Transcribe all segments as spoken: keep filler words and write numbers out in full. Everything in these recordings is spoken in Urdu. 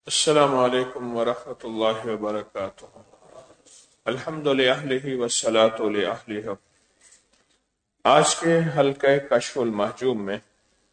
السلام علیکم ورحمۃ اللہ وبرکاتہ۔ الحمد للہ والصلاۃ لأہلہ۔ آج کے حلقہ کشف المحجوب میں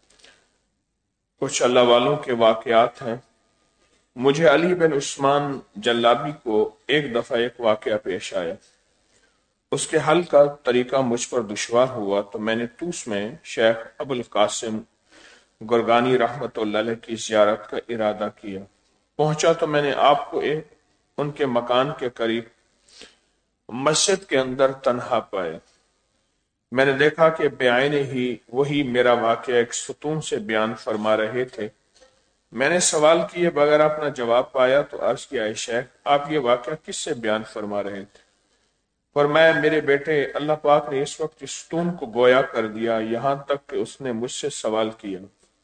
کچھ اللہ والوں کے واقعات ہیں۔ مجھے علی بن عثمان جلابی کو ایک دفعہ ایک واقعہ پیش آیا، اس کے حل کا طریقہ مجھ پر دشوار ہوا تو میں نے توس میں شیخ ابو القاسم گرگانی رحمۃ اللہ علیہ کی زیارت کا ارادہ کیا۔ پہنچا تو میں نے آپ کو ایک ان کے مکان کے قریب مسجد کے اندر تنہا پایا۔ میں نے دیکھا کہ بعین ہی وہی میرا واقعہ ایک ستون سے بیان فرما رہے تھے۔ میں نے سوال کیے بغیر اپنا جواب پایا تو عرض کیا، اے شیخ آپ یہ واقعہ کس سے بیان فرما رہے تھے؟ فرمایا، میرے بیٹے اللہ پاک نے اس وقت اس ستون کو گویا کر دیا یہاں تک کہ اس نے مجھ سے سوال کیا،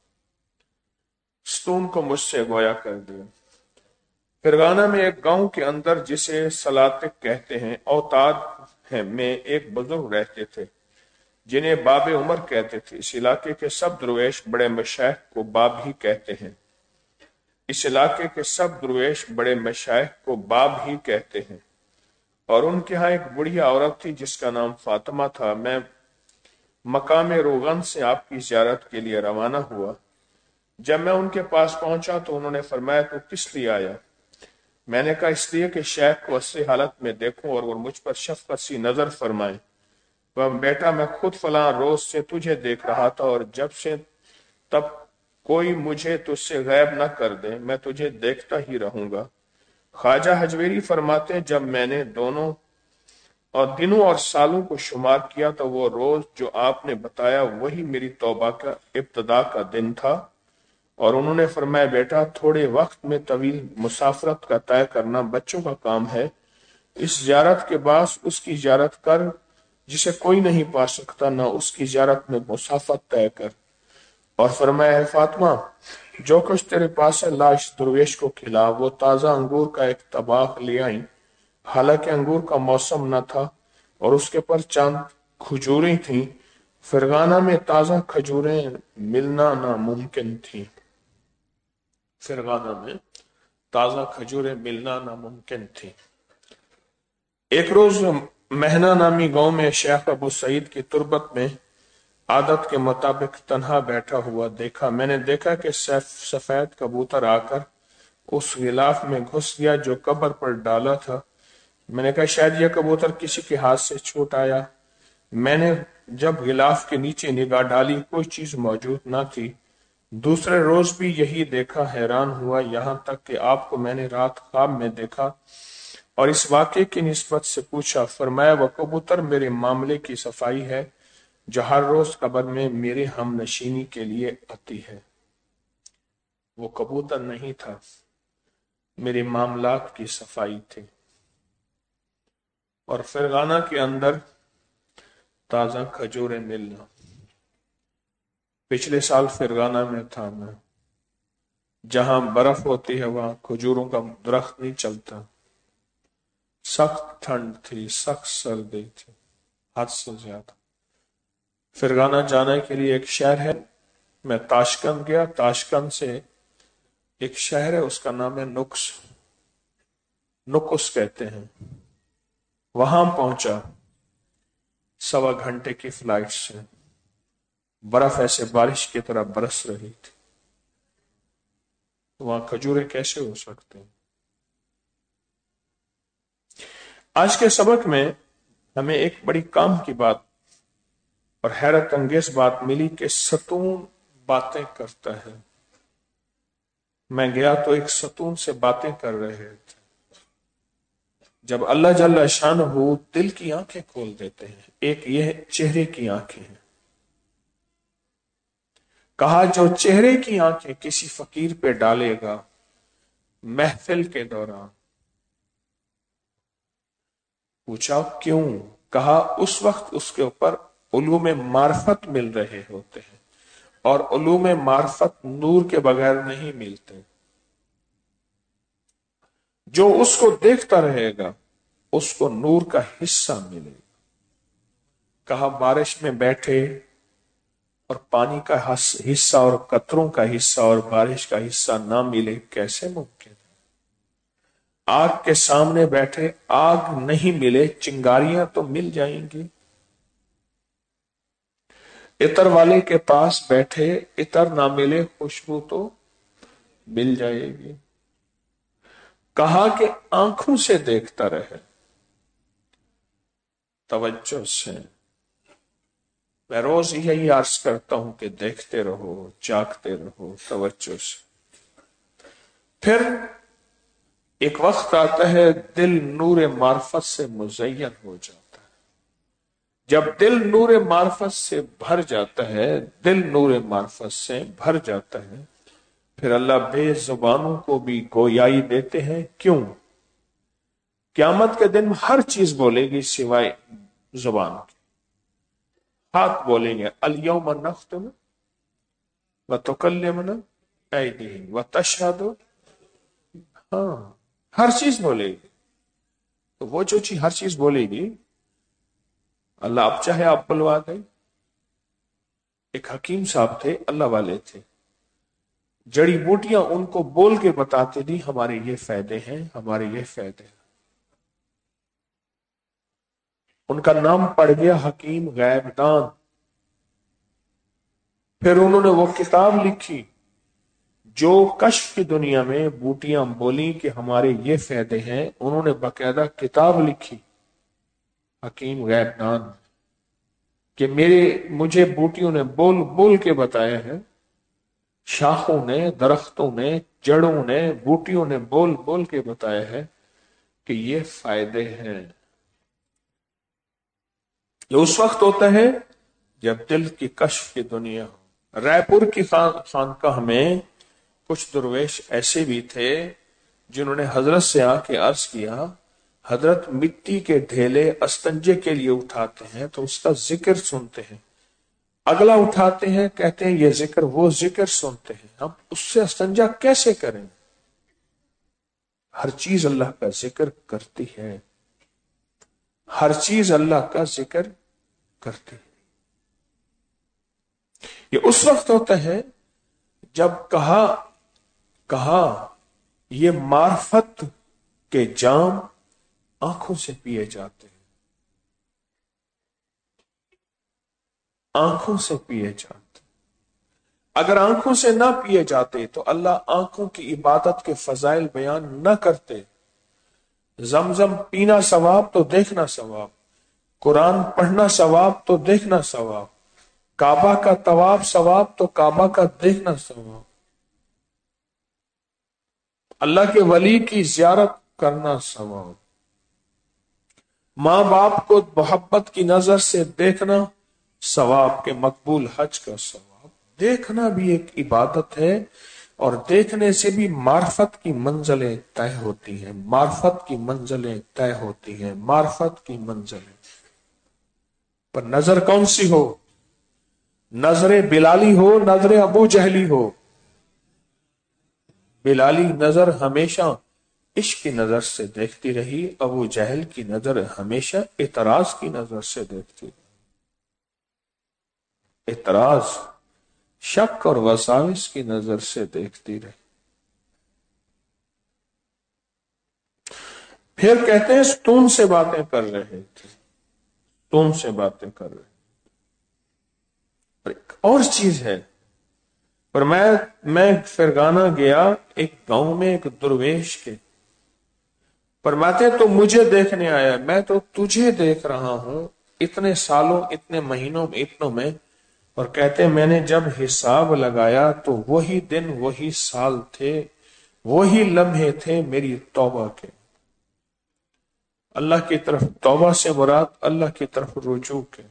ستون کو مجھ سے گویا کر دیا۔ فرغانہ میں ایک گاؤں کے اندر جسے سلاطق کہتے ہیں اوتاد ہے میں ایک بزرگ رہتے تھے جنہیں باب عمر کہتے تھے۔ اس علاقے کے سب درویش بڑے مشائخ کو باب ہی کہتے ہیں اس علاقے کے سب درویش بڑے مشائخ کو باب ہی کہتے ہیں اور ان کے ہاں ایک بڑھیا عورت تھی جس کا نام فاطمہ تھا۔ میں مقام روغن سے آپ کی زیارت کے لیے روانہ ہوا۔ جب میں ان کے پاس پہنچا تو انہوں نے فرمایا، تو کس لیے آیا؟ میں نے کہا، اس لیے کہ شیخ کو اصلی حالت میں دیکھوں اور وہ مجھ پر شفقت سی نظر فرمائے۔ وہ بیٹا میں خود فلاں روز سے تجھے دیکھ رہا تھا اور جب سے تب کوئی مجھے تجھ سے غائب نہ کر دے میں تجھے دیکھتا ہی رہوں گا۔ خواجہ حجویری فرماتے ہیں، جب میں نے دونوں اور دنوں اور سالوں کو شمار کیا تو وہ روز جو آپ نے بتایا وہی میری توبہ کا ابتدا کا دن تھا۔ اور انہوں نے فرمایا، بیٹا تھوڑے وقت میں طویل مسافرت کا طے کرنا بچوں کا کام ہے۔ اس زیارت کے بعد اس کی زیارت کر جسے کوئی نہیں پا سکتا، نہ اس کی زیارت میں مسافت طے کر۔ اور فرمایا، ہے فاطمہ جو کچھ تیرے پاس ہے لا اس درویش کو کھلا۔ وہ تازہ انگور کا ایک طباق لے آئیں، حالانکہ انگور کا موسم نہ تھا اور اس کے پر چاند کھجوریں تھیں۔ فرغانہ میں تازہ کھجوریں ملنا ناممکن تھیں فرغانہ میں تازہ کھجوریں ملنا ناممکن تھی۔ ایک روز مہنا نامی گاؤں میں شیخ ابو سعید کی تربت میں عادت کے مطابق تنہا بیٹھا ہوا دیکھا۔ میں نے دیکھا کہ سفید کبوتر آ کر اس غلاف میں گھس گیا جو قبر پر ڈالا تھا۔ میں نے کہا، شاید یہ کبوتر کسی کے ہاتھ سے چھوٹ آیا۔ میں نے جب غلاف کے نیچے نگاہ ڈالی کوئی چیز موجود نہ تھی۔ دوسرے روز بھی یہی دیکھا، حیران ہوا، یہاں تک کہ آپ کو میں نے رات خواب میں دیکھا اور اس واقعے کی نسبت سے پوچھا۔ فرمایا، وہ کبوتر میرے معاملے کی صفائی ہے جو ہر روز قبر میں میرے ہم نشینی کے لیے آتی ہے۔ وہ کبوتر نہیں تھا، میرے معاملات کی صفائی تھی۔ اور فرغانہ کے اندر تازہ کھجوریں ملنا۔ پچھلے سال فرغانہ میں تھا میں، جہاں برف ہوتی ہے وہاں کھجوروں کا درخت نہیں چلتا۔ سخت ٹھنڈ تھی، سخت سردی تھی، حد سے زیادہ۔ فرغانہ جانے کے لیے ایک شہر ہے، میں تاشکند گیا۔ تاشکند سے ایک شہر ہے اس کا نام ہے نکس نکس کہتے ہیں، وہاں پہنچا سوا گھنٹے کی فلائٹ سے۔ برف ایسے بارش کی طرح برس رہی تھی، وہاں کھجوریں کیسے ہو سکتے ہیں؟ آج کے سبق میں ہمیں ایک بڑی کام کی بات اور حیرت انگیز بات ملی کہ ستون باتیں کرتا ہے۔ میں گیا تو ایک ستون سے باتیں کر رہے تھے۔ جب اللہ جل شانہ دل کی آنکھیں کھول دیتے ہیں، ایک یہ چہرے کی آنکھیں ہیں۔ کہا جو چہرے کی آنکھیں کسی فقیر پہ ڈالے گا محفل کے دوران۔ پوچھا کیوں؟ کہا اس وقت اس کے اوپر علوم معرفت مل رہے ہوتے ہیں اور علوم معرفت نور کے بغیر نہیں ملتے۔ جو اس کو دیکھتا رہے گا اس کو نور کا حصہ ملے گا۔ کہا بارش میں بیٹھے اور پانی کا حصہ اور قطروں کا حصہ اور بارش کا حصہ نہ ملے کیسے ممکن ہے؟ آگ کے سامنے بیٹھے آگ نہیں ملے چنگاریاں تو مل جائیں گی، عطر والے کے پاس بیٹھے عطر نہ ملے خوشبو تو مل جائے گی۔ کہا کہ آنکھوں سے دیکھتا رہے، توجہ سے۔ میں روز یہی عرض کرتا ہوں کہ دیکھتے رہو، جاگتے رہو، توجہ سے۔ پھر ایک وقت آتا ہے دل نور معرفت سے مزین ہو جاتا ہے۔ جب دل نور معرفت سے بھر جاتا ہے، دل نور معرفت سے بھر جاتا ہے، پھر اللہ بے زبانوں کو بھی گویائی دیتے ہیں۔ کیوں؟ قیامت کے دن ہر چیز بولے گی سوائے زبان کی۔ ہاتھ بولیں گے الیوم نختم وتکلمنا ایدیہم وتشہد، ہاں ہر چیز بولے گی۔ تو وہ جو چیز ہر چیز بولے گی، اللہ اب چاہے آپ بلوا دیں۔ ایک حکیم صاحب تھے، اللہ والے تھے، جڑی بوٹیاں ان کو بول کے بتاتے تھی ہمارے یہ فائدے ہیں، ہمارے یہ فائدے ہیں۔ ان کا نام پڑ گیا حکیم غیب دان۔ پھر انہوں نے وہ کتاب لکھی جو کشف کی دنیا میں بوٹیاں بولیں کہ ہمارے یہ فائدے ہیں، انہوں نے باقاعدہ کتاب لکھی حکیم غیب دان کہ میرے مجھے بوٹیوں نے بول بول کے بتایا ہے، شاخوں نے، درختوں نے، جڑوں نے، بوٹیوں نے بول بول کے بتایا ہے کہ یہ فائدے ہیں۔ یہ اس وقت ہوتا ہے جب دل کی کشف کی دنیا ہو۔ رائے پور کی خانقاہ میں کچھ درویش ایسے بھی تھے جنہوں نے حضرت سے آ کے عرض کیا، حضرت مٹی کے ڈھیلے استنجے کے لیے اٹھاتے ہیں تو اس کا ذکر سنتے ہیں، اگلا اٹھاتے ہیں کہتے ہیں یہ ذکر، وہ ذکر سنتے ہیں، ہم اس سے استنجا کیسے کریں؟ ہر چیز اللہ کا ذکر کرتی ہے، ہر چیز اللہ کا ذکر کرتی ہے۔ یہ اس وقت ہوتا ہے جب کہا کہا یہ معرفت کے جام آنکھوں سے پیے جاتے ہیں، آنکھوں سے پیے جاتے ہیں۔ اگر آنکھوں سے نہ پیے جاتے تو اللہ آنکھوں کی عبادت کے فضائل بیان نہ کرتے۔ زمزم پینا ثواب تو دیکھنا ثواب، قرآن پڑھنا ثواب تو دیکھنا ثواب، کعبہ کا طواف ثواب تو کعبہ کا دیکھنا ثواب، اللہ کے ولی کی زیارت کرنا ثواب، ماں باپ کو محبت کی نظر سے دیکھنا ثواب کے مقبول حج کا ثواب۔ دیکھنا بھی ایک عبادت ہے، اور دیکھنے سے بھی معرفت کی منزلیں طے ہوتی ہیں، معرفت کی منزلیں طے ہوتی ہیں، معرفت کی منزلیں۔ پر نظر کون سی ہو؟ نظر بلالی ہو، نظر ابو جہلی ہو؟ بلالی نظر ہمیشہ عشق کی نظر سے دیکھتی رہی، ابو جہل کی نظر ہمیشہ اعتراض کی نظر سے دیکھتی رہی۔ اعتراض، شک اور وساوس کی نظر سے دیکھتی رہی۔ پھر کہتے ہیں ستون سے باتیں کر رہے تھے، ستون سے باتیں کر رہے تھے۔ اور ایک اور چیز ہے، اور میں میں فرغانہ گیا، ایک گاؤں میں ایک درویش کے فرماتے تو مجھے دیکھنے آیا، میں تو تجھے دیکھ رہا ہوں اتنے سالوں، اتنے مہینوں میں، اتنوں میں، اور کہتے میں نے جب حساب لگایا تو وہی دن، وہی سال تھے، وہی لمحے تھے میری توبہ کے۔ اللہ کی طرف توبہ سے مراد اللہ کی طرف رجوع کے۔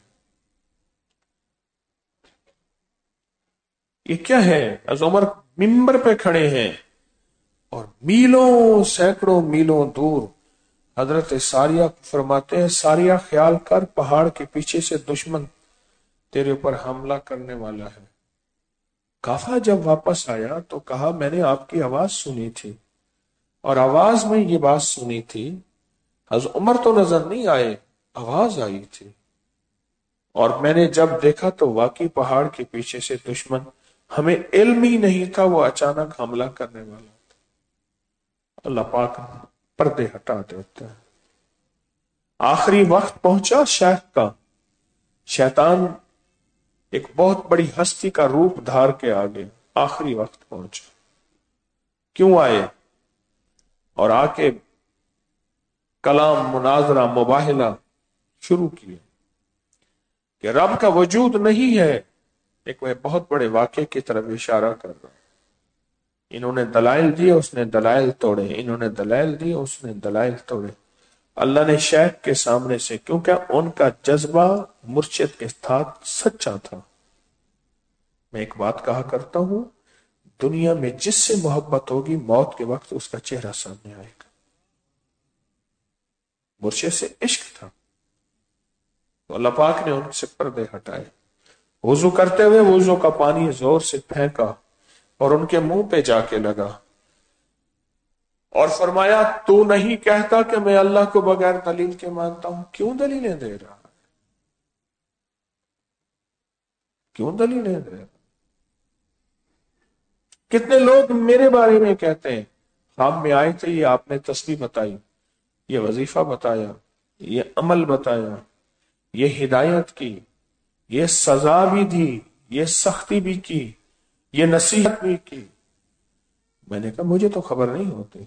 یہ کیا ہے؟ حضرت عمر ممبر پہ کھڑے ہیں اور میلوں سینکڑوں میلوں دور حضرت ساریہ فرماتے ہیں، ساریہ خیال کر پہاڑ کے پیچھے سے دشمن تیرے اوپر حملہ کرنے والا ہے۔ کافا جب واپس آیا تو کہا میں نے آپ کی آواز سنی تھی، اور آواز میں یہ بات سنی تھی، حضرت عمر تو نظر نہیں آئے، آواز آئی تھی، اور میں نے جب دیکھا تو واقعی پہاڑ کے پیچھے سے دشمن، ہمیں علم ہی نہیں تھا وہ اچانک حملہ کرنے والا تھا۔ اللہ پاک پردے ہٹا دیتا ہے. آخری وقت پہنچا شیخ کا. شیطان ایک بہت بڑی ہستی کا روپ دھار کے آگے آخری وقت پہنچا. کیوں آئے؟ اور آ کے کلام، مناظرہ، مباہلہ شروع کیا کہ رب کا وجود نہیں ہے. ایک وہ بہت بڑے واقعے کی طرف اشارہ کر رہا. انہوں نے دلائل دیے، اس نے دلائل توڑے. انہوں نے دلائل دیے، اس نے دلائل توڑے. اللہ نے شیخ کے سامنے سے، کیونکہ ان کا جذبہ مرشد کے ساتھ سچا تھا. میں ایک بات کہا کرتا ہوں، دنیا میں جس سے محبت ہوگی موت کے وقت اس کا چہرہ سامنے آئے گا. مرشد سے عشق تھا تو اللہ پاک نے ان سے پردے ہٹائے. وضو کرتے ہوئے وضو کا پانی زور سے پھینکا اور ان کے منہ پہ جا کے لگا اور فرمایا تو نہیں کہتا کہ میں اللہ کو بغیر دلیل کے مانتا ہوں؟ کیوں دلیلیں دے رہا ہے؟ کیوں دلیلیں دے رہا؟ کتنے لوگ میرے بارے میں کہتے ہیں خواب میں آئے تھے، یہ آپ نے تسبیح بتائی، یہ وظیفہ بتایا، یہ عمل بتایا، یہ ہدایت کی، یہ سزا بھی دی، یہ سختی بھی کی، یہ نصیحت بھی کی. میں نے کہا مجھے تو خبر نہیں ہوتی.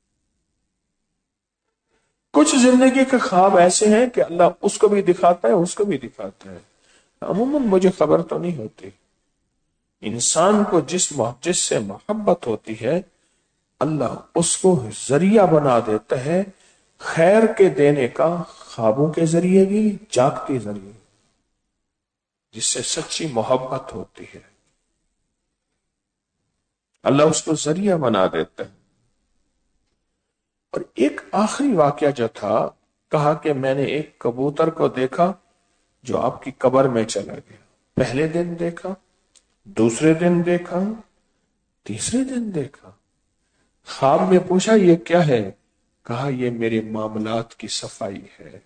کچھ زندگی کے خواب ایسے ہیں کہ اللہ اس کو بھی دکھاتا ہے، اس کو بھی دکھاتا ہے. عموماً مجھے خبر تو نہیں ہوتی. انسان کو جس جس سے محبت ہوتی ہے اللہ اس کو ذریعہ بنا دیتا ہے خیر کے دینے کا، خوابوں کے ذریعے بھی، جاگتے ذریعے، جس سے سچی محبت ہوتی ہے اللہ اس کو ذریعہ بنا دیتا ہے. اور ایک آخری واقعہ جو تھا، کہا کہ میں نے ایک کبوتر کو دیکھا جو آپ کی قبر میں چلا گیا. پہلے دن دیکھا، دوسرے دن دیکھا، تیسرے دن دیکھا. خواب میں پوچھا یہ کیا ہے؟ کہا یہ میرے معاملات کی صفائی ہے.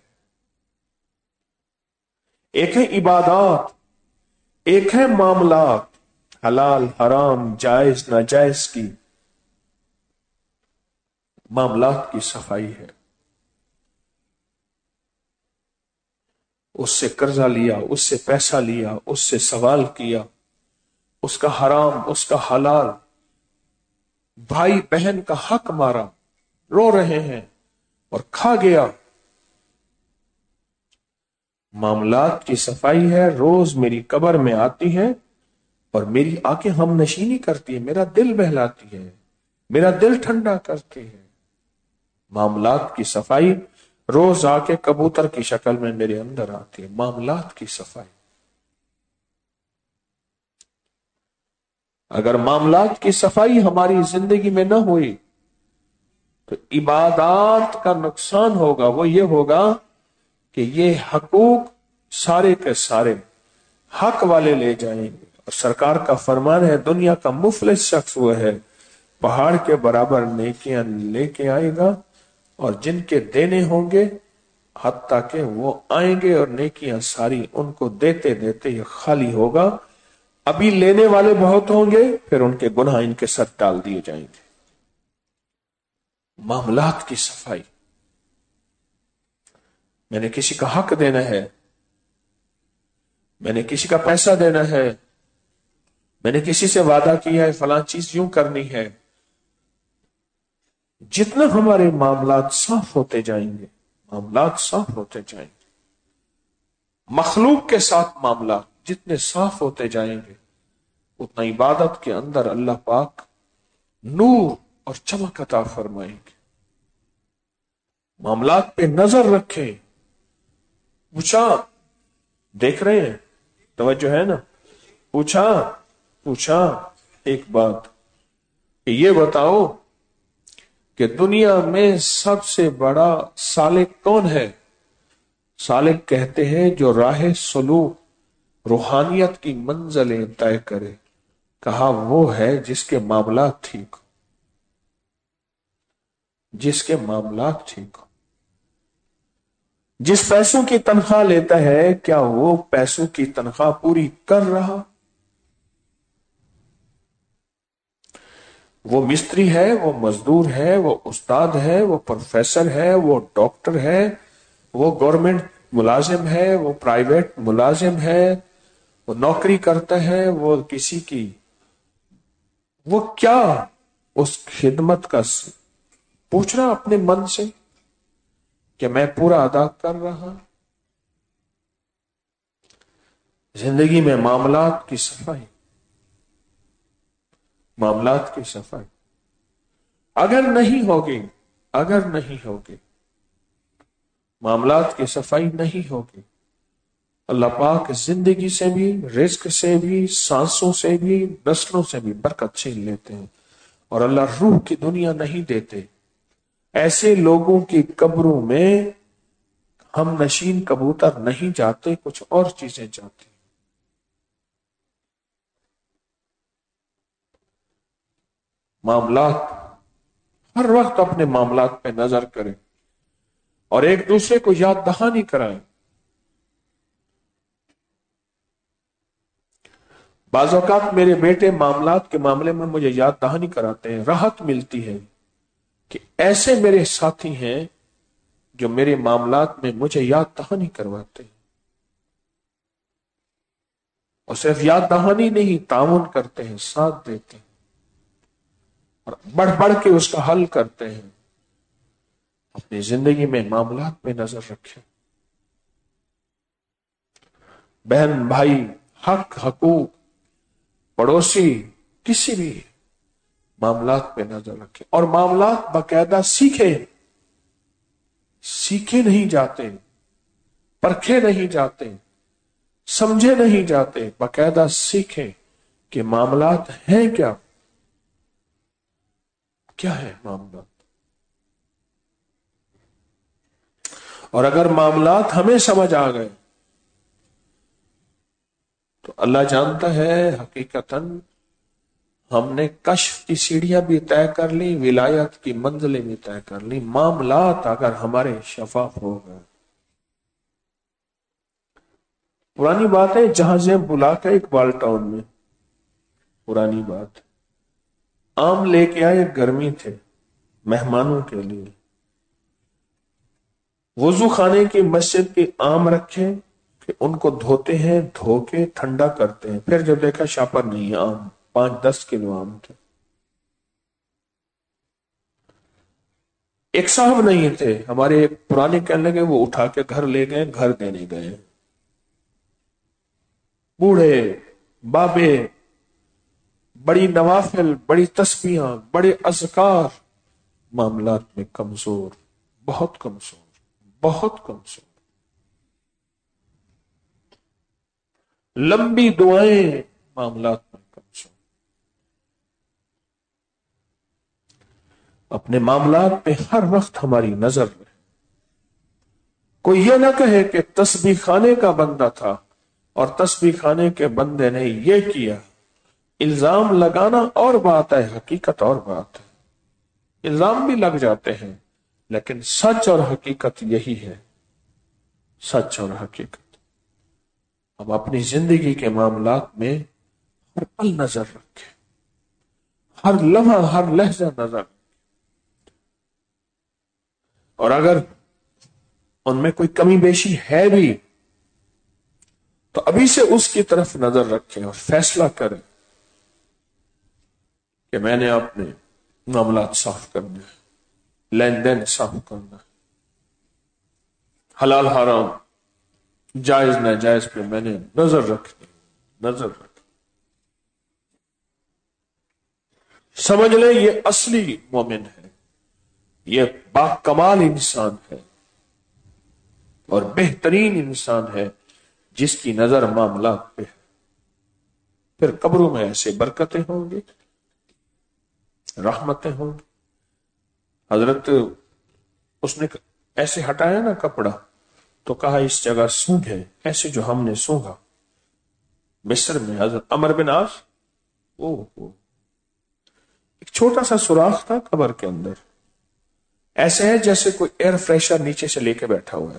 ایک ہے عبادات، ایک ہے معاملات، حلال حرام جائز ناجائز کی معاملات کی صفائی ہے. اس سے قرضہ لیا، اس سے پیسہ لیا، اس سے سوال کیا، اس کا حرام، اس کا حلال، بھائی بہن کا حق مارا، رو رہے ہیں اور کھا گیا. معاملات کی صفائی ہے. روز میری قبر میں آتی ہے اور میری آنکھیں ہم نشینی کرتی ہے، میرا دل بہلاتی ہے، میرا دل ٹھنڈا کرتی ہے. معاملات کی صفائی روز آ کے کبوتر کی شکل میں میرے اندر آتی ہے. معاملات کی صفائی. اگر معاملات کی صفائی ہماری زندگی میں نہ ہوئی تو عبادات کا نقصان ہوگا. وہ یہ ہوگا کہ یہ حقوق سارے کے سارے حق والے لے جائیں گے. اور سرکار کا فرمان ہے دنیا کا مفلس شخص وہ ہے پہاڑ کے برابر نیکیاں لے کے آئے گا اور جن کے دینے ہوں گے حتیٰ کہ وہ آئیں گے اور نیکیاں ساری ان کو دیتے دیتے یہ خالی ہوگا. ابھی لینے والے بہت ہوں گے، پھر ان کے گناہ ان کے ساتھ ڈال دیے جائیں گے. معاملات کی صفائی. میں نے کسی کا حق دینا ہے، میں نے کسی کا پیسہ دینا ہے، میں نے کسی سے وعدہ کیا ہے فلاں چیز یوں کرنی ہے. جتنا ہمارے معاملات صاف ہوتے جائیں گے، معاملات صاف ہوتے جائیں گے، مخلوق کے ساتھ معاملات جتنے صاف ہوتے جائیں گے اتنا عبادت کے اندر اللہ پاک نور اور چمک عطا فرمائیں گے. معاملات پہ نظر رکھیں. پوچھا، دیکھ رہے ہیں، توجہ ہے نا؟ پوچھا پوچھا ایک بات کہ یہ بتاؤ کہ دنیا میں سب سے بڑا سالک کون ہے؟ سالک کہتے ہیں جو راہ سلوک روحانیت کی منزلیں طے کرے. کہا وہ ہے جس کے معاملات ٹھیک ہو، جس کے معاملات ٹھیک ہو. جس پیسوں کی تنخواہ لیتا ہے کیا وہ پیسوں کی تنخواہ پوری کر رہا؟ وہ مستری ہے، وہ مزدور ہے، وہ استاد ہے، وہ پروفیسر ہے، وہ ڈاکٹر ہے، وہ گورنمنٹ ملازم ہے، وہ پرائیویٹ ملازم ہے، وہ نوکری کرتا ہے، وہ کسی کی، وہ کیا اس خدمت کا پوچھنا اپنے من سے کہ میں پورا ادا کر رہا. زندگی میں معاملات کی صفائی، معاملات کی صفائی اگر نہیں ہوگی، اگر نہیں ہوگی معاملات کی صفائی نہیں ہوگی، اللہ پاک زندگی سے بھی، رزق سے بھی، سانسوں سے بھی، نسلوں سے بھی برکت چھین لیتے ہیں، اور اللہ روح کی دنیا نہیں دیتے. ایسے لوگوں کی قبروں میں ہم نشین کبوتر نہیں جاتے، کچھ اور چیزیں جاتی. معاملات، ہر وقت اپنے معاملات پہ نظر کریں اور ایک دوسرے کو یاد دہانی کرائیں. بعض اوقات میرے بیٹے معاملات کے معاملے میں مجھے یاد دہانی کراتے ہیں، راحت ملتی ہے کہ ایسے میرے ساتھی ہیں جو میرے معاملات میں مجھے یاد دہانی کرواتے ہیں، اور صرف یاد دہانی نہیں، تعاون کرتے ہیں، ساتھ دیتے ہیں اور بڑھ بڑھ کے اس کا حل کرتے ہیں. اپنی زندگی میں معاملات پہ نظر رکھیں. بہن بھائی، حق، حقوق، پڑوسی، کسی بھی معاملات پہ نظر رکھیں اور معاملات باقاعدہ سیکھیں. سیکھے نہیں جاتے، پرکھے نہیں جاتے، سمجھے نہیں جاتے، باقاعدہ سیکھیں کہ معاملات ہیں کیا، کیا ہے معاملات. اور اگر معاملات ہمیں سمجھ آ گئے تو اللہ جانتا ہے حقیقتاً ہم نے کشف کی سیڑھیاں بھی طے کر لی، ولایت کی منزلیں بھی طے کر لی. معاملات اگر ہمارے شفاف ہو گئے. پرانی بات ہے، جہازیں بلا کے اقبال ٹاؤن میں، پرانی بات، آم لے کے آئے، گرمی تھے، مہمانوں کے لیے. وضو خانے کی مسجد کے آم رکھے کہ ان کو دھوتے ہیں، دھو کے ٹھنڈا کرتے ہیں. پھر جب دیکھا شاپر نہیں ہے، آم پانچ دس کلو آم تھے. ایک صاحب نہیں تھے ہمارے پرانے، کہنے لگے وہ اٹھا کے گھر لے گئے، گھر دینے گئے. بوڑھے بابے، بڑی نوافل، بڑی تسبیحاں، بڑے اذکار، معاملات میں کمزور، بہت کمزور، بہت کمزور. لمبی دعائیں، معاملات میں کمزور. اپنے معاملات پہ ہر وقت ہماری نظر رہے. کوئی یہ نہ کہے کہ تسبیح خانے کا بندہ تھا اور تسبیح خانے کے بندے نے یہ کیا. الزام لگانا اور بات ہے، حقیقت اور بات ہے. الزام بھی لگ جاتے ہیں لیکن سچ اور حقیقت یہی ہے، سچ اور حقیقت. ہم اپنی زندگی کے معاملات میں ہر پل نظر رکھیں، ہر لمحہ، ہر لہجہ نظر رکھیں. اور اگر ان میں کوئی کمی بیشی ہے بھی تو ابھی سے اس کی طرف نظر رکھیں اور فیصلہ کریں کہ میں نے اپنے معاملات صاف کرنے ہیں، لین دین صاف کرنا ہے، حلال حرام، جائز ناجائز پہ میں نے نظر رکھنی، نظر رکھنی. سمجھ لیں یہ اصلی مومن ہے، یہ باکمال انسان ہے اور بہترین انسان ہے جس کی نظر معاملات پہ ہے. پھر قبروں میں ایسے برکتیں ہوں گی، رحمتیں ہوں گی. حضرت اس نے ایسے ہٹایا نا کپڑا تو کہا اس جگہ سونگھے، ایسے جو ہم نے سونگا مصر میں. حضرت عمر بن عاص، او ایک چھوٹا سا سوراخ تھا قبر کے اندر، ایسے ہے جیسے کوئی ایئر فریشر نیچے سے لے کے بیٹھا ہوا ہے.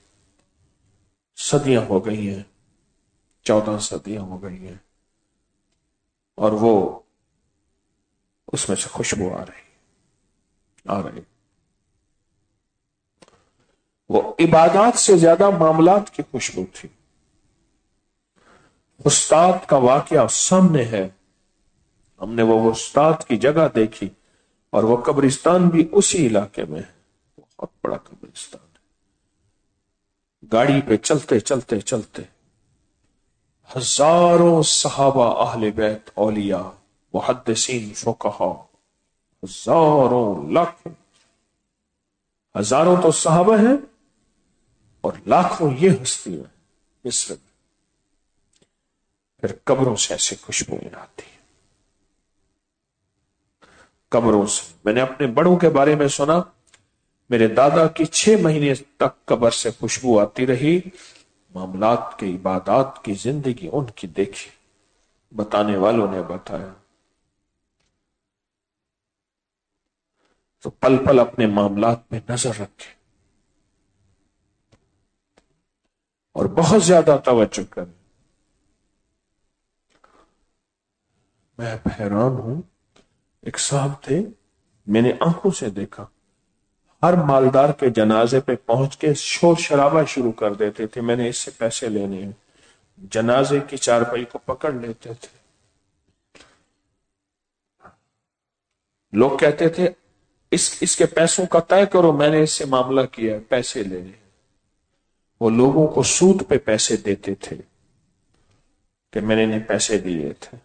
صدیاں ہو گئی ہیں، چودہ صدیاں ہو گئی ہیں، اور وہ اس میں سے خوشبو آ رہی آ رہی وہ عبادات سے زیادہ معاملات کی خوشبو تھی. استاد کا واقعہ سامنے ہے، ہم نے وہ استاد کی جگہ دیکھی، اور وہ قبرستان بھی اسی علاقے میں ہے، بہت بڑا قبرستان ہے. گاڑی پہ چلتے چلتے چلتے ہزاروں صحابہ، اہل بیت، اولیاء، محدثین، فقہاء، ہزاروں، لاکھوں، ہزاروں تو صحابہ ہیں اور لاکھوں یہ ہستی ہیں مصر میں. پھر قبروں سے ایسی خوشبوئیں آتی ہیں، قبروں سے. میں نے اپنے بڑوں کے بارے میں سنا، میرے دادا کی چھ مہینے تک قبر سے خوشبو آتی رہی. معاملات کی، عبادات کی زندگی ان کی دیکھی، بتانے والوں نے بتایا. تو پل پل اپنے معاملات پہ نظر رکھے اور بہت زیادہ توجہ کریں. میں حیران ہوں، ایک صاحب تھے، میں نے آنکھوں سے دیکھا، ہر مالدار کے جنازے پہ پہنچ کے شور شرابہ شروع کر دیتے تھے، میں نے اس سے پیسے لینے ہیں. جنازے کی چارپائی کو پکڑ لیتے تھے. لوگ کہتے تھے اس اس کے پیسوں کا طے کرو، میں نے اس سے معاملہ کیا، پیسے لینے. وہ لوگوں کو سود پہ پیسے دیتے تھے کہ میں نے انہیں پیسے دیے تھے،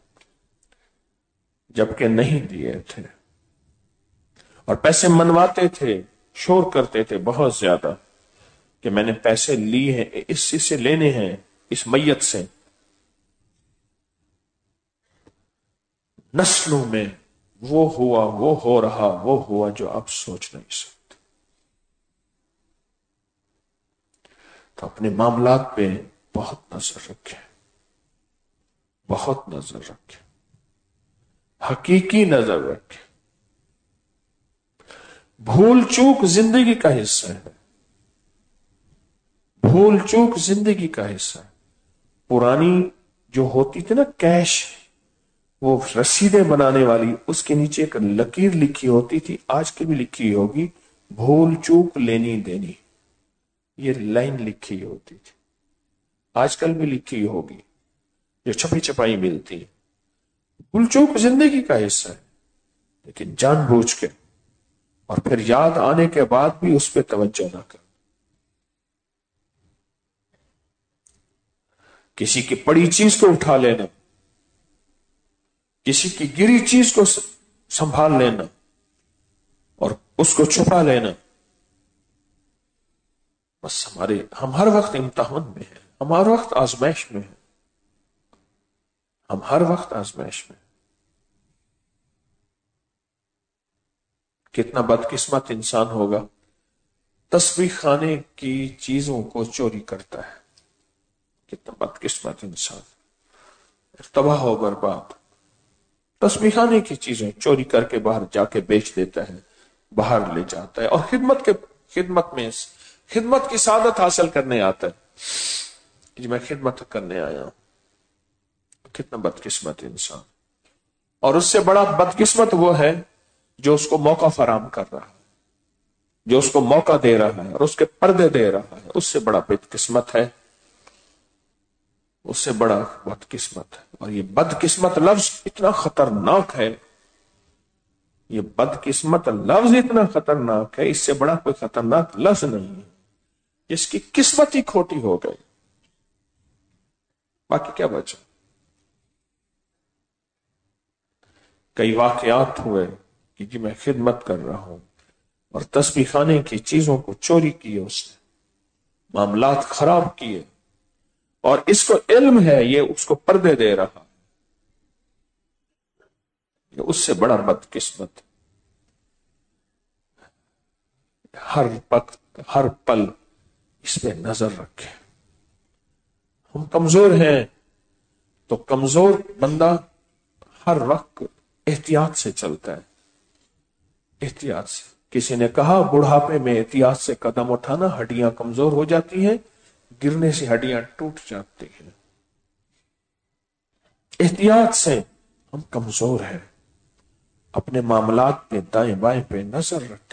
جبکہ نہیں دیے تھے. اور پیسے منواتے تھے، شور کرتے تھے بہت زیادہ کہ میں نے پیسے لیے ہیں، اس سے لینے ہیں، اس میت سے. نسلوں میں وہ ہوا، وہ ہو رہا، وہ ہوا جو آپ سوچ نہیں سکتے. تو اپنے معاملات پہ بہت نظر رکھیں، بہت نظر رکھیں، حقیقی نظر رکھیں. بھول چوک زندگی کا حصہ ہے، بھول چوک زندگی کا حصہ ہے. پرانی جو ہوتی تھی نا کیش، وہ رسیدیں بنانے والی، اس کے نیچے ایک لکیر لکھی ہوتی تھی، آج کی بھی لکھی ہوگی، بھول چوک لینی دینی. یہ لائن لکھی ہوتی تھی، آج کل بھی لکھی ہوگی، جو چھپی چھپائی ملتی ہے. بھول چوک زندگی کا حصہ ہے، لیکن جان بوجھ کے اور پھر یاد آنے کے بعد بھی اس پہ توجہ نہ کر. کسی کی پڑی چیز کو اٹھا لینا، کسی کی گری چیز کو سنبھال لینا اور اس کو چھپا لینا. بس ہمارے ہم ہر وقت امتحان میں ہیں، ہم ہر وقت آزمائش میں ہیں، ہم ہر وقت آزمائش میں ہیں. کتنا بدقسمت انسان ہوگا تسبیح خانے کی چیزوں کو چوری کرتا ہے. کتنا بدقسمت انسان، تباہ و برباد. تسبیح خانے کی چیزیں چوری کر کے باہر جا کے بیچ دیتا ہے، باہر لے جاتا ہے، اور خدمت کے خدمت میں خدمت کی سعادت حاصل کرنے آتا ہے کہ میں خدمت کرنے آیا ہوں. کتنا بدقسمت انسان. اور اس سے بڑا بدقسمت وہ ہے جو اس کو موقع فراہم کر رہا ہے، جو اس کو موقع دے رہا ہے اور اس کے پردے دے رہا ہے. اس سے بڑا بدقسمت ہے، اس سے بڑا بدقسمت ہے. اور یہ بدقسمت لفظ اتنا خطرناک ہے، یہ بدقسمت لفظ اتنا خطرناک ہے، اس سے بڑا کوئی خطرناک لفظ نہیں ہے. جس کی قسمت ہی کھوٹی ہو گئی، باقی کیا بچا. کئی واقعات ہوئے کہ جی میں خدمت کر رہا ہوں اور تسبیح خانے کی چیزوں کو چوری کی، اس نے معاملات خراب کیے، اور اس کو علم ہے، یہ اس کو پردے دے رہا، یہ اس سے بڑا بدقسمت. ہر وقت ہر پل اس پہ نظر رکھے. ہم کمزور ہیں تو کمزور بندہ ہر وقت احتیاط سے چلتا ہے، احتیاط سے. کسی نے کہا بڑھاپے میں احتیاط سے قدم اٹھانا، ہڈیاں کمزور ہو جاتی ہیں، گرنے سے ہڈیاں ٹوٹ جاتی ہیں. احتیاط سے، ہم کمزور ہیں. اپنے معاملات پہ دائیں بائیں پہ نظر رکھیں.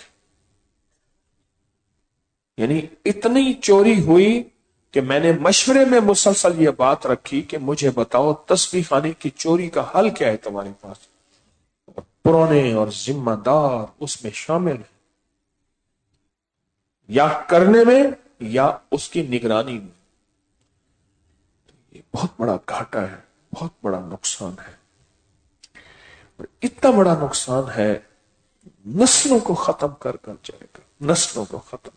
یعنی اتنی چوری ہوئی کہ میں نے مشورے میں مسلسل یہ بات رکھی کہ مجھے بتاؤ تسبیح خانے کی چوری کا حل کیا ہے تمہارے پاس. پرانے اور ذمہ دار اس میں شامل ہیں، یا کرنے میں یا اس کی نگرانی میں. یہ بہت بڑا گھاٹا ہے، بہت بڑا نقصان ہے، اور اتنا بڑا نقصان ہے نسلوں کو ختم کر کر جائے گا، نسلوں کو ختم.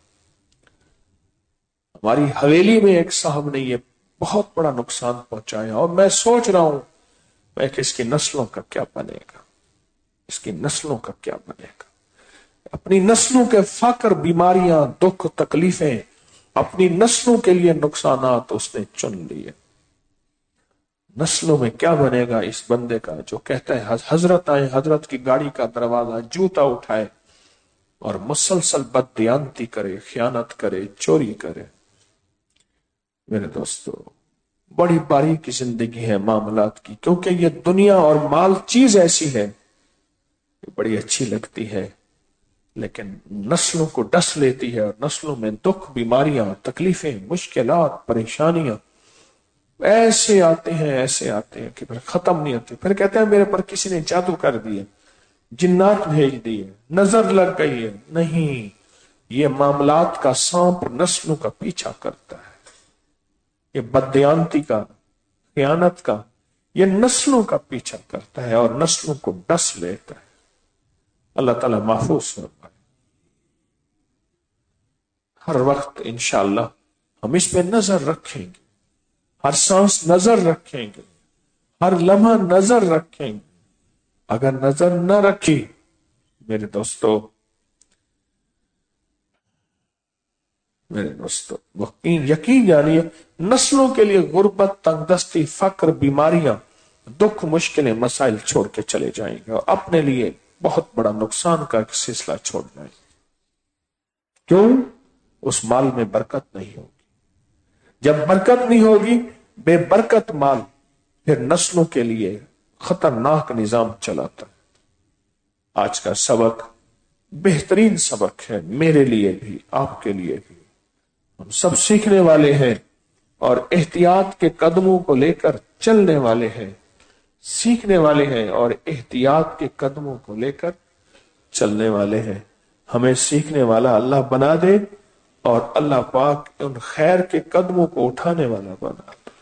ہماری حویلی میں ایک صاحب نے یہ بہت بڑا نقصان پہنچایا، اور میں سوچ رہا ہوں میں کہ اس کی نسلوں کا کیا بنے گا، اس کی نسلوں کا کیا بنے گا. اپنی نسلوں کے فقر، بیماریاں، دکھ، تکلیفیں، اپنی نسلوں کے لیے نقصانات اس نے چن لیے. نسلوں میں کیا بنے گا اس بندے کا جو کہتا ہے حضرت آئے، حضرت کی گاڑی کا دروازہ جوتا اٹھائے اور مسلسل بددیانتی کرے، خیانت کرے، چوری کرے. میرے دوستو، بڑی باریکی زندگی ہے معاملات کی، کیونکہ یہ دنیا اور مال چیز ایسی ہے کہ بڑی اچھی لگتی ہے، لیکن نسلوں کو ڈس لیتی ہے، اور نسلوں میں دکھ، بیماریاں، تکلیفیں، مشکلات، پریشانیاں ایسے آتے ہیں ایسے آتے ہیں کہ پھر ختم نہیں ہوتے. پھر کہتے ہیں میرے پر کسی نے جادو کر دیا، جنات بھیج دیے، نظر لگ گئی ہے. نہیں، یہ معاملات کا سانپ نسلوں کا پیچھا کرتا ہے. یہ بددیانتی کا، خیانت کا، یہ نسلوں کا پیچھا کرتا ہے اور نسلوں کو ڈس لیتا ہے. اللہ تعالیٰ محفوظ فرمائے. ہر وقت انشاءاللہ ہم اس پہ نظر رکھیں گے، ہر سانس نظر رکھیں گے، ہر لمحہ نظر رکھیں گے. اگر نظر نہ رکھی میرے دوستو میرے دوستو یقین جانیے نسلوں کے لیے غربت، تنگ دستی، فقر، بیماریاں، دکھ، مشکلیں، مسائل چھوڑ کے چلے جائیں گے، اور اپنے لیے بہت بڑا نقصان کا ایک سلسلہ چھوڑ جائیں گے. کیوں؟ اس مال میں برکت نہیں ہوگی. جب برکت نہیں ہوگی، بے برکت مال پھر نسلوں کے لیے خطرناک نظام چلاتا ہے. آج کا سبق بہترین سبق ہے، میرے لیے بھی، آپ کے لیے بھی. ہم سب سیکھنے والے ہیں اور احتیاط کے قدموں کو لے کر چلنے والے ہیں، سیکھنے والے ہیں اور احتیاط کے قدموں کو لے کر چلنے والے ہیں. ہمیں سیکھنے والا اللہ بنا دے، اور اللہ پاک ان خیر کے قدموں کو اٹھانے والا بنا دے.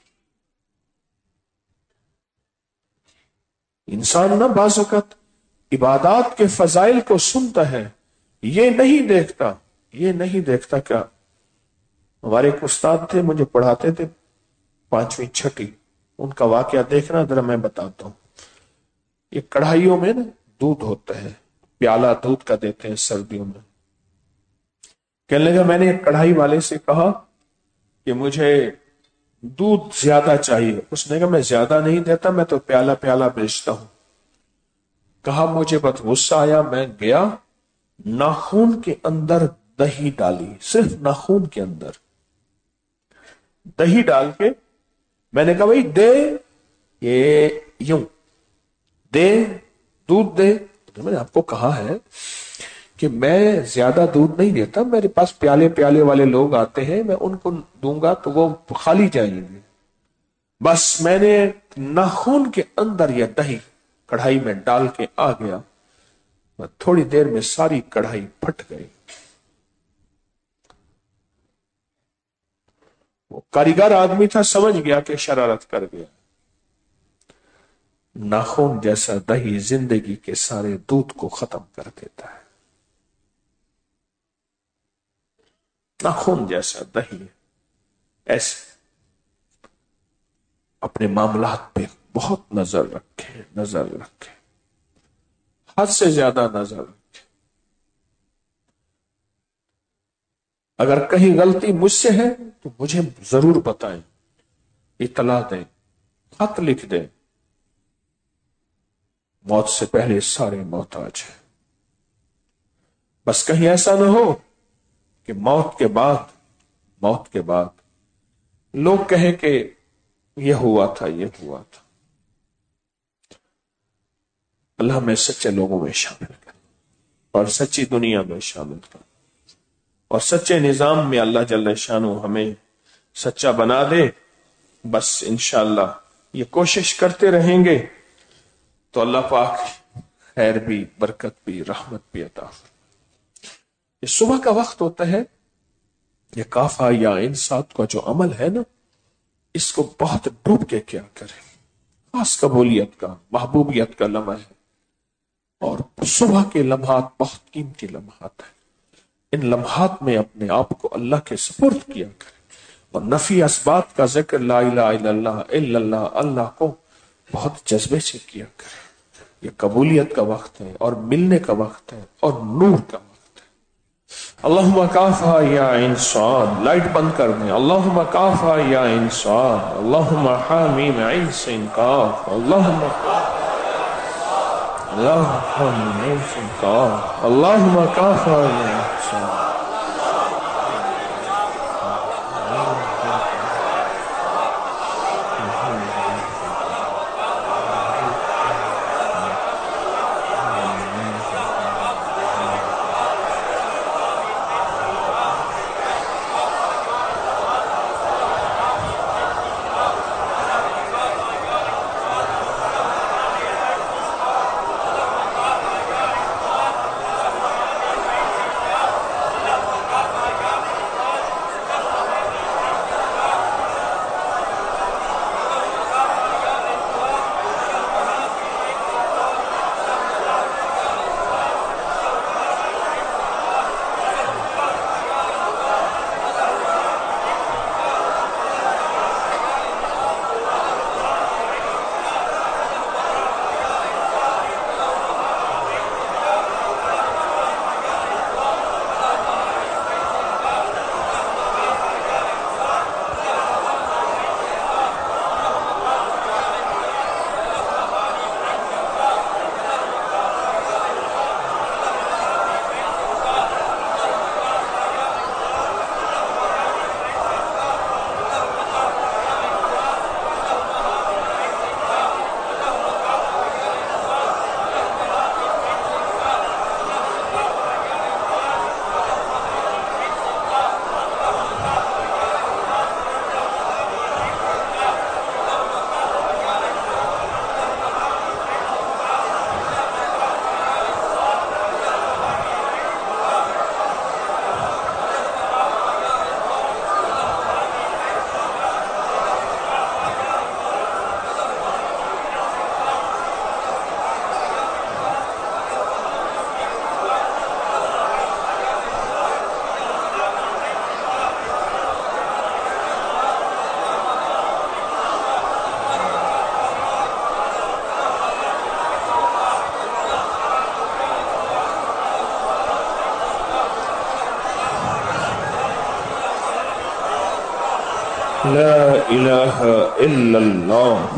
انسان نہ بعض اوقات عبادات کے فضائل کو سنتا ہے، یہ نہیں دیکھتا یہ نہیں دیکھتا کیا. ہمارے ایک استاد تھے، مجھے پڑھاتے تھے پانچویں چھٹی، ان کا واقعہ دیکھنا ذرا، میں بتاتا ہوں. یہ کڑھائیوں میں نا دودھ ہوتا ہے، پیالہ دودھ کا دیتے ہیں سردیوں میں. کہنے لگا میں نے ایک کڑھائی والے سے کہا کہ مجھے دودھ زیادہ چاہیے. اس نے کہا میں زیادہ نہیں دیتا، میں تو پیالہ پیالہ بیچتا ہوں. کہا مجھے بہت غصہ آیا، میں گیا ناخون کے اندر دہی ڈالی، صرف ناخون کے اندر دہی ڈال کے میں نے کہا بھائی دے، یہ یوں دے، دودھ دے. میں نے آپ کو کہا ہے کہ میں زیادہ دودھ نہیں دیتا، میرے پاس پیالے پیالے والے لوگ آتے ہیں، میں ان کو دوں گا تو وہ خالی جائیں گے. بس میں نے ناخون کے اندر یہ دہی کڑھائی میں ڈال کے آ گیا، تھوڑی دیر میں ساری کڑھائی پھٹ گئی. وہ کاریگر آدمی تھا، سمجھ گیا کہ شرارت کر گیا. ناخون جیسا دہی زندگی کے سارے دودھ کو ختم کر دیتا ہے. ناخون جیسا دہی. ایسے اپنے معاملات پہ بہت نظر رکھیں، نظر رکھیں، حد سے زیادہ نظر رکھیں. اگر کہیں غلطی مجھ سے ہے تو مجھے ضرور بتائیں، اطلاع دیں، خط لکھ دیں. موت سے پہلے سارے محتاج ہیں. بس کہیں ایسا نہ ہو کہ موت کے بعد موت کے بعد لوگ کہیں کہ یہ ہوا تھا یہ ہوا تھا. اللہ ہمیں سچے لوگوں میں شامل کر اور سچی دنیا میں شامل کر اور سچے نظام میں اللہ جل شانہ ہمیں سچا بنا دے. بس انشاءاللہ یہ کوشش کرتے رہیں گے تو اللہ پاک خیر بھی، برکت بھی، رحمت بھی عطا فرمائے. یہ صبح کا وقت ہوتا ہے، یہ کافا یا انسات کا جو عمل ہے نا، اس کو بہت ڈوب کے کیا کریں. خاص قبولیت کا، محبوبیت کا لمحہ ہے، اور صبح کے لمحات بہت قیمتی لمحات ہیں. ان لمحات میں اپنے آپ کو اللہ کے سپرد کیا کریں اور نفی اسبات کا ذکر لا الہ الا اللہ الا اللہ اللہ کو بہت جذبے سے کیا کریں. یہ قبولیت کا وقت ہے اور ملنے کا وقت ہے اور نور کا وقت ہے. اللہم کافا یا انسان، لائٹ بند کر دیں. اللہم کافا یا انسان، اللہم حامیم عین سین کاف، اللہم اللہم حامیم عین سین کاف، اللہم کافا یا انسان. لا الہ الا اللہ.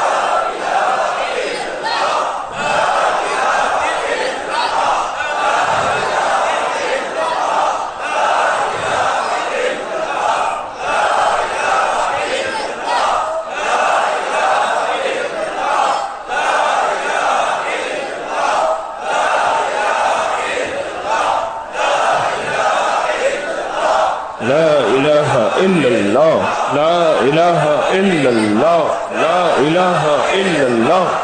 لا الہ الا اللہ، لا الہ الا اللہ، لا الہ الا اللہ.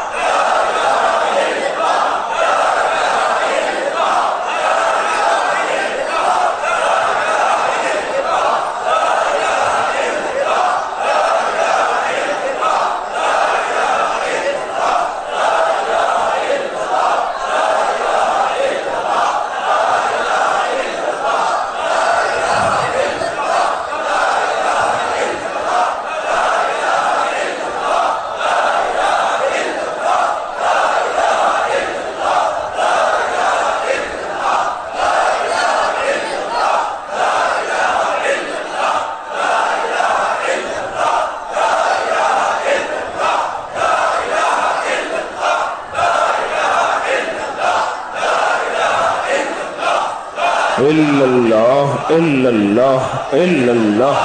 الا اللہ الا اللہ الا اللہ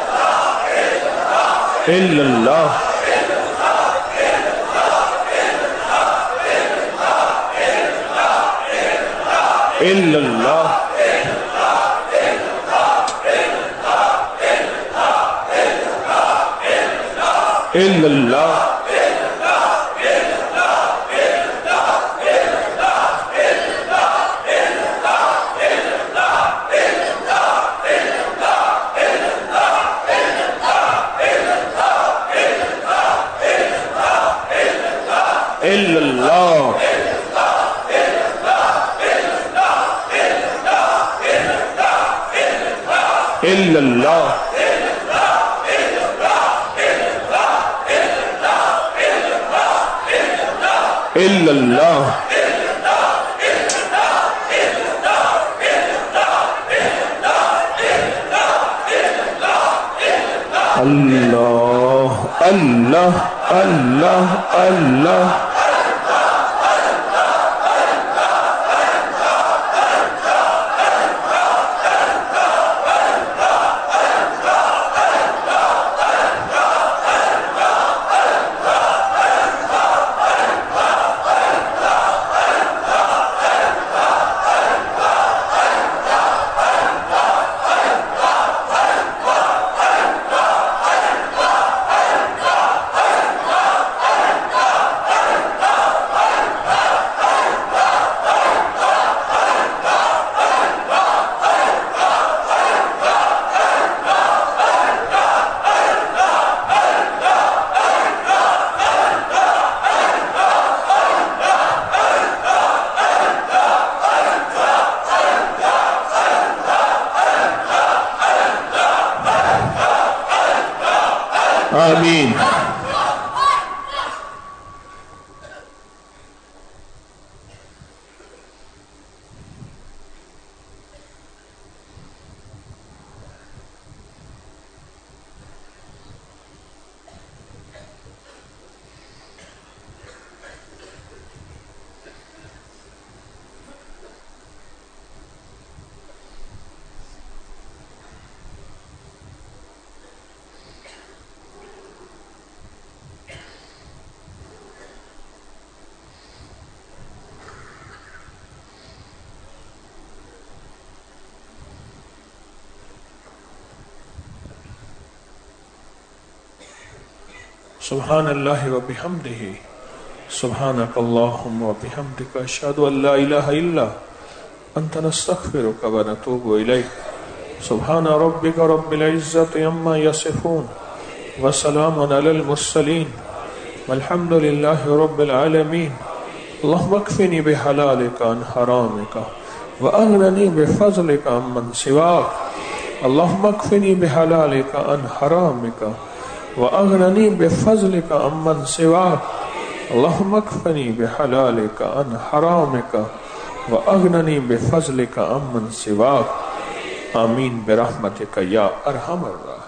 الا اللہ الا اللہ الا اللہ الا اللہ الا اللہ الا اللہ اللہ اللہ اللہ اللہ آمین. سبحان اللہ و بحمدہ سبحانک اللہم و بحمدک اشہد ان لا الہ الا انت نستغفرک و نتوب الیک. سبحان ربک رب العزت عما یصفون وسلام علی المرسلین والحمد للہ رب العالمین. اللہم اکفنی بحلالک عن حرامک واغننی بفضلک عمن سواک. اللہم اکفنی بحلالک عن حرامک وَأَغْنَنِي بِفَضْلِكَ عَمَّنْ سِوَاكَ. اللهم اكفني بحلالك عن حرامك وأغنني بفضلك عمن سواك. آمین برحمتك یا ارحم الراحمین.